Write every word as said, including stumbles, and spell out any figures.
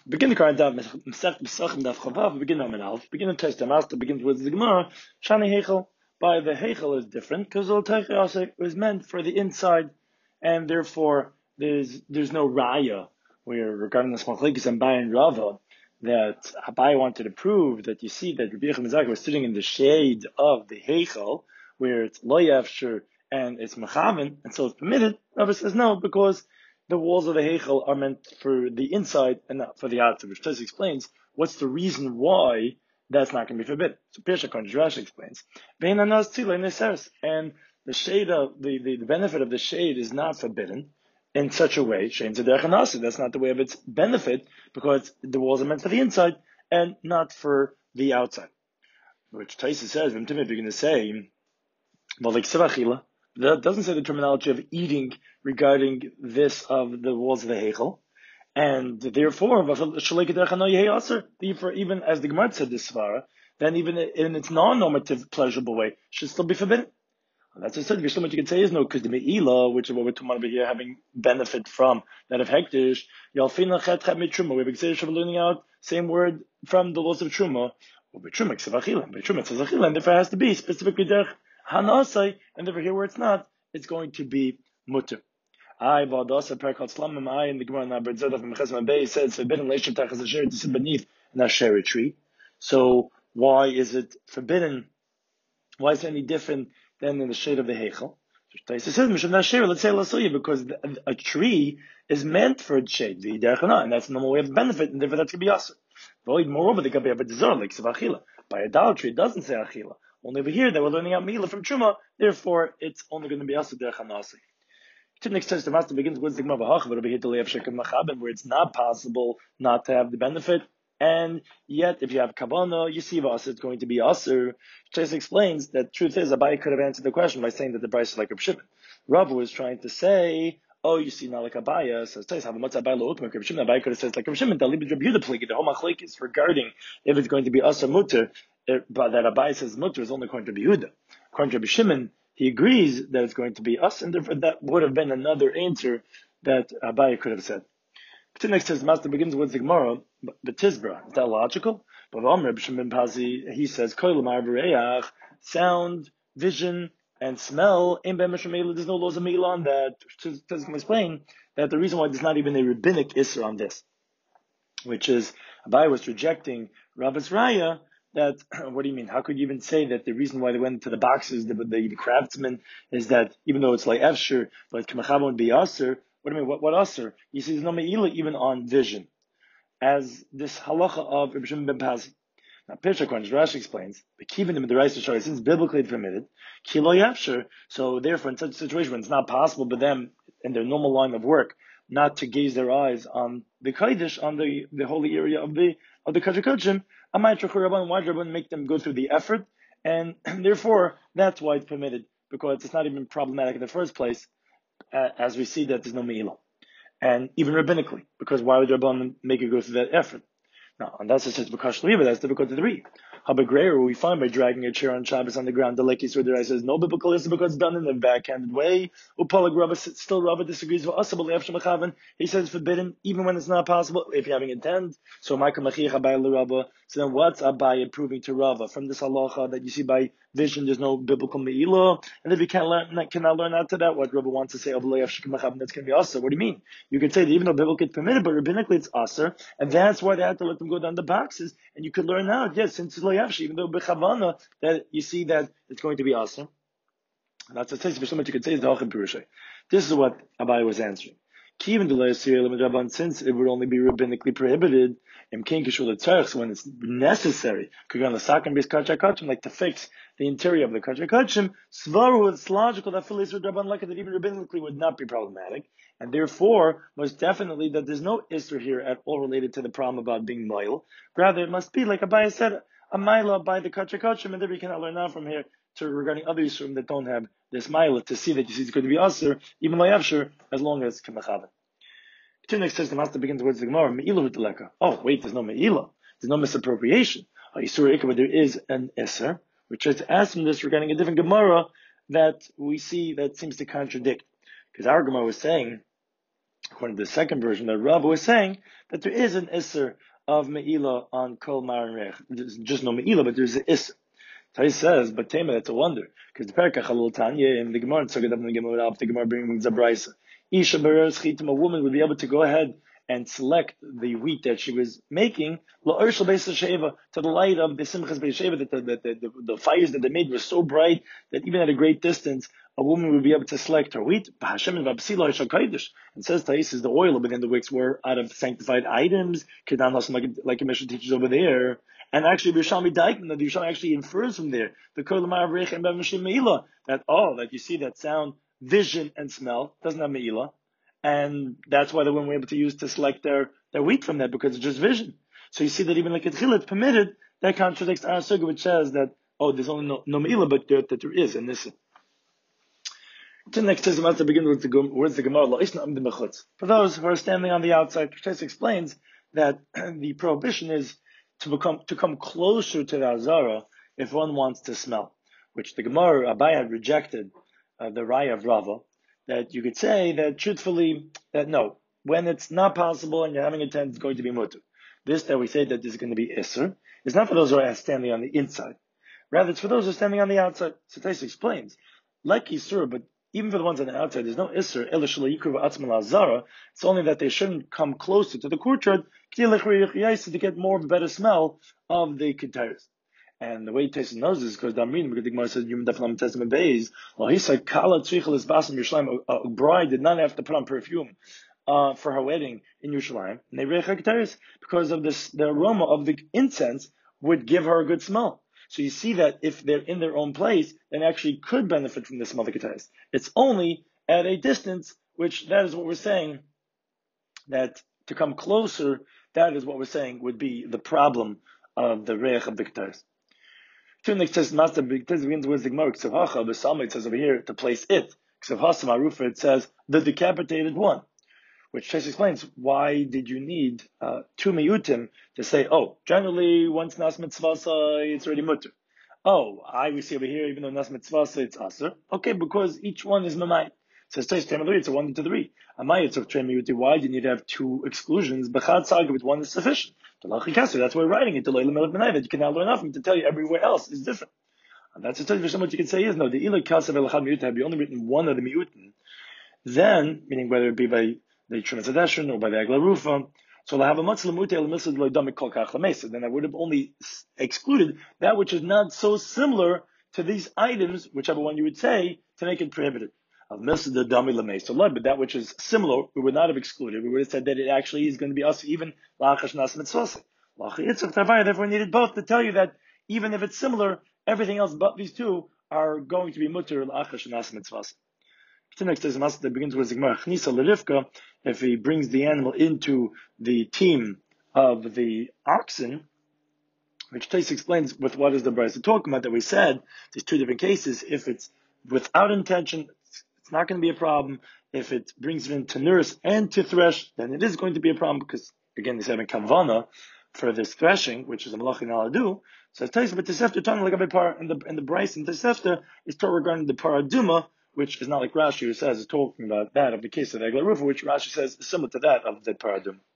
Begin the current daf Masech Pesachim daf Chavav. Begin on Alf. Begin the test. The master begins with the Gemara. Shani Hechel. By the Hechel is different because the was meant for the inside, and therefore there's there's no raya where regarding the Machlekes and Abai and Rava that Abai wanted to prove that you see that Rabbi Yochanan ben Zakkai was sitting in the shade of the Hechel where it's lo yafshur and it's mechaven and so it's permitted. Rava says no because the walls of the Heichel are meant for the inside and not for the outside, which Tosfos explains what's the reason why that's not going to be forbidden. So Pirsha Rashi explains, and the shade of the, the, the benefit of the shade is not forbidden in such a way. That's not the way of its benefit because the walls are meant for the inside and not for the outside. Which Tosfos says, if you're going to say, well, like Sevachila. That doesn't say the terminology of eating regarding this of the walls of the Heichel. And therefore, therefore, even as the Gemara said this svara, then even in its non-normative, pleasurable way, should still be forbidden. And that's what I said. So much you can say is no, because the Me'ila, which is what we're talking about here, having benefit from that of Hektish, we have exertion learning out, same word from the laws of Truma, and therefore it has to be specifically derech Hanasai, and over here where it's not, it's going to be mutter. I Vadasa Perkal Slamim I in the Gemara Nabed Zedach Mechesma Bay says forbidden leishim tachas asher to sit beneath an asherah tree. So why is it forbidden? Why is it any different than in the shade of the Heichel? It says Mishum Asherah. Let's say Lasuya because a tree is meant for its shade, the derechana, and that's the normal way of benefit, and therefore that's going to be asur. Moreover, the Gabi Abedzor like Savachila. By idolatry, it doesn't say Achila. Only over here that we're learning out Mila from Truma, therefore it's only going to be Asur Derech Hanasi. To next test, the master begins with the Gemara V'Hach, but over here to Le'av Shekem Machaben, where it's not possible not to have the benefit, and yet if you have Kavanah, Yesiva, it's going to be Asur. Chase explains that truth is, Abai could have answered the question by saying that the price is like Reb Shimon. Rav was trying to say, oh, you see, not like Abaya, so Chase have a Matzah Abai Lo Ukmek Reb Shimon. Abai could have said like Reb Shimon, Dalibid Reb Yehuda Pligi. The whole machlek is regarding if it's going to be Asur Mutter. But that Abai says mutter is only according to Yehuda. According to Rabbi Shimon, he agrees that it's going to be us, and therefore that would have been another answer that Abai could have said. The next says, the master begins with the Gemara, but Tizbra. Is that logical? But Rabbi Shimon Pazi, he says, sound, vision, and smell, there's no laws of Meila on that. Tizbra can explain that the reason why there's not even a rabbinic Isser on this, which is Abai was rejecting Rabbi's Raya. That, what do you mean? How could you even say that the reason why they went to the boxes, the, the, the craftsmen, is that even though it's like Efshir, but Kemachab would be Aser? What do you mean? What, what Aser? You see, there's no Me'ila even on vision. As this halacha of Reb Shimon ben Pazi. Now, Pirsha Rashi explains, the Kivin in the Reis Shari, since biblically permitted, Kilo Yafshir, so therefore in such a situation when it's not possible for them, in their normal line of work, not to gaze their eyes on the Kodesh, on the, the holy area of the of the Kaddish Kodesh, why should Rabban make them go through the effort? And, and therefore, that's why it's permitted, because it's not even problematic in the first place, uh, as we see that there's no Me'ilah. And even rabbinically, because why would Rabban make it go through that effort? Now, and that's just because that's difficult to read. Habagreir, we find by dragging a chair on Shabbos on the ground, the Lekis where there says no biblical is because it's done in a backhanded way. Upalag Rabba still Rabba disagrees with us. He says it's forbidden even when it's not possible if you're having intent. So Michael Machiach Abai Rabba. So then what's Abai proving to Rava from this halacha that you see by vision there's no biblical me'ilah, and if you can't learn cannot learn out to that what Rabba wants to say of that's going to be aser. What do you mean? You could say that even though biblical is permitted, but rabbinically it's aser, and that's why they had to let them go down the boxes, and you could learn out, yes, since it's loyavshi, even though bechavana, that you see that it's going to be aser. That's a taste for so much you could say is the Hachim Pirushay. This is what Abai was answering. Since it would only be rabbinically prohibited, when it's necessary, like to fix the interior of the Kachar Kachim, Svaru, it's logical that Philis or Rabban like that even rabbinically would not be problematic, and therefore, most definitely that there's no Isser here at all related to the problem about being Moil. Rather, it must be, like Abai said, a Maila by the Kachar Kachim, and then we cannot learn now from here to regarding other Yisurim that don't have this Maila to see that you see it's going to be Aser, even Layavshir, as long as Kemachavim. The next says the master begins with the Gemara, Me'ilah Huteleka. Oh, wait, there's no Me'ilah. There's no misappropriation. But there is an Isser, which is to ask him this regarding a different Gemara that we see that seems to contradict. Because our Gemara was saying according to the second version, that Rav was saying that there is an Isser of Me'ila on Kol Mar and Reich. There's just no Me'ila, but there's an Isser. Tais says, but Tema, that's a wonder, because the Perkach Halal Tanya in the Gemara, so get up in the Gemara, the Gemara brings a brisa. Isha Beres Chitim, a woman would be able to go ahead and select the wheat that she was making, La'urshal Beis Sheva, to the light of the Simchas Beis Sheva, that the, the, the, the fires that they made were so bright that even at a great distance, a woman would be able to select her wheat. And says Tais is the oil within the wicks were out of sanctified items, like, like a Mishnah teaches over there. And actually, Yerushalmi Daikman, the Yerushalmi actually infers from there the Kol Ma'av Reich and B'Mashim Meila, that oh, that you see that sound, vision, and smell doesn't have Meila, and that's why the women were able to use to select their, their wheat from that, because it's just vision. So you see that even like a Tchilah permitted, that contradicts our Suga, which says that oh, there's only no, no Meila, but there, that there is, and this. To the next testament to begin with the words the Gemara, for those who are standing on the outside, Tess explains that the prohibition is to become to come closer to the Azara if one wants to smell, which the Gemara Abai had rejected uh, the Raya of Rava, that you could say that truthfully that no, when it's not possible and you're having a tent, it's going to be mutter. This that we say that this is going to be Isser is not for those who are standing on the inside, rather it's for those who are standing on the outside. So Tais explains, like Isser, but even for the ones on the outside, there's no Isser, it's only that they shouldn't come closer to the courtyard to get more of a better smell of the ketairis. And the way Tessa knows this is because Damrin, because the Gemara says, Yom Daflam Testament Beis, well, he said, Kala Tzrichel is Basam Yerushalayim, a bride did not have to put on perfume uh, for her wedding in Yerushalayim, and they reich ketairis, because of this, the aroma of the incense would give her a good smell. So you see that if they're in their own place, then actually could benefit from the smell of the ketairis. It's only at a distance, which that is what we're saying, that to come closer, that is what we're saying would be the problem of the reich of the ketairis. Two next says master begins with the Gemara Ksavhacha, the Psalm it says over here to place it. Ksavhasa Marufa it says the decapitated one. Which Ches explains, why did you need uh, two miyutim to say, oh, generally, once nas mitzvasa, it's already mutter. Oh, I we see over here, even though nas mitzvasa, it's aser. Okay, because each one is mamai. So it's it's a one to three. Amai, it's of tre miyuti. Why do you need to have two exclusions? Bechad saga with one is sufficient. That's why we're writing it to Leila Melech Benai, that you can now learn off to tell you everywhere else is different. And that's a tell you for what you can say is, no, the ilah kasav elachad miyutim, have you only written one of the miyutim, then, meaning whether it be by the Trumas Hadeshin or by the Agla Rufa, so I have a matzah lemutei l'misad loydamik kol kach lemesa. Then I would have only excluded that which is not so similar to these items, whichever one you would say, to make it prohibited. Of misad the dami lemesa, but that which is similar, we would not have excluded. We would have said that it actually is going to be us even lachash nas mitzvah. Therefore, we needed both to tell you that even if it's similar, everything else but these two are going to be mutter lachash nas mitzvah. The next is that begins with Zigmar Chnisa L'Rivka. If he brings the animal into the team of the oxen, which Tais explains with what is the brisa talking about, that we said there's two different cases. If it's without intention, it's not going to be a problem. If it brings it in to nurse and to thresh, then it is going to be a problem, because again, he's having kavana for this threshing, which is a malach in aladu. So it's Tais, but Tosefta talking like a par in the in the brisa in Tosefta is talking regarding the paraduma, which is not like Rashi who says, is talking about that of the case of Egla Rufa, which Rashi says is similar to that of the Paradum.